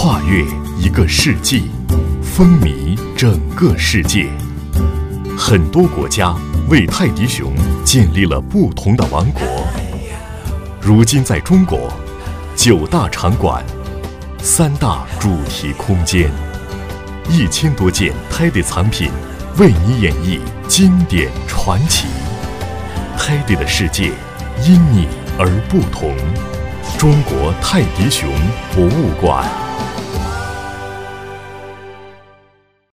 跨越一个世纪，风靡整个世界。很多国家为泰迪熊建立了不同的王国。如今在中国，9大场馆，3大主题空间，1000多件泰迪藏品，为你演绎经典传奇。泰迪的世界因你而不同。中国泰迪熊博物馆。